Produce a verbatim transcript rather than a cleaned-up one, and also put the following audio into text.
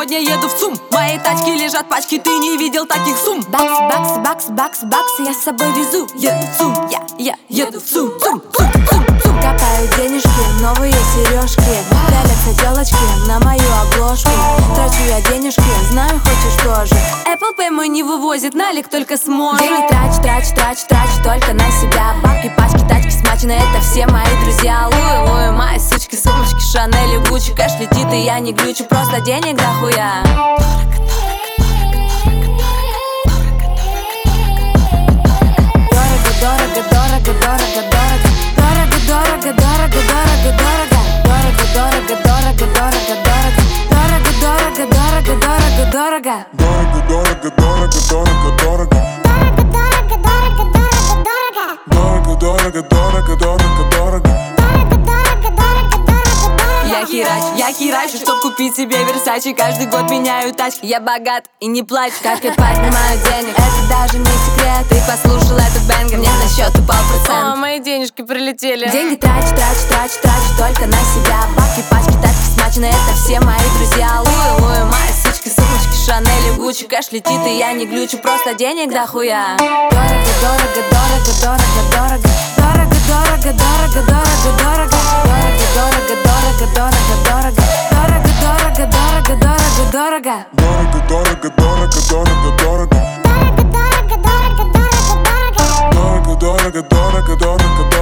сегодня еду в ЦУМ. В моей тачке лежат пачки, ты не видел таких сумм. Бакс, бакс, бакс, бакс, бакс, я с собой везу. Еду в ЦУМ, я, я еду в ЦУМ, ЦУМ, ЦУМ, ЦУМ, ЦУМ. Копаю денежки, новые сережки, пялятся телочки на мою обложку. Трачу я денежки, знаю, хочешь тоже. Apple Pay мой не вывозит, налик только сможет. Деньги трачь, трачь, трачь, трачь только на себя. Бабки, пачки, тачки смачены, это все мои друзья. Луи, луи, мои сучки, сумочки, Шанель и Гуччи. Кэш летит, и я не глючу, просто денег дохуя. Дорого, дорого, дорого, дорого, дорого. Дорого, дорого, дорого, дорого, дорого. Дорого, дорого, дорого, дорого, дорого. Дорого, дорого, дорого, дорого, дорого. Дорого, дорого, дорого, дорого, дорого. Дорого, дорого, дорого, дорого, дорого. Дорого, дорого, дорого, дорого, дорого. Я херачу, я херачу, чтоб купить себе Версачи. Каждый год меняю тачки, я богат и не плачу. Как я поднимаю денег, это даже не секрет. Ты послушал этот бэнгер, мне на счет упал О, процент. мои денежки прилетели. Деньги трачу, трачу, трачу, трачу только на себя. Бабки, пачки, тачки смачены, это все мои друзья. Луи, луи, мои сучки, сумочки, Шанель и Гуччи. Кэш летит, и я не глючу, просто денег дохуя. Дорого, дорого, дорого, дорого, дорого. Дорого, дорого, дорого, дорого, дорого. Дорого, дорого, дорого, дорого, дорого. Дорого, дорого, дорого, дорого, дорого. Дорого, дорого, дорого, дорого, дорого. Дорого, дорого, дорого, дорого, дорого. Дорого, дорого, дорого, дорого, дорого.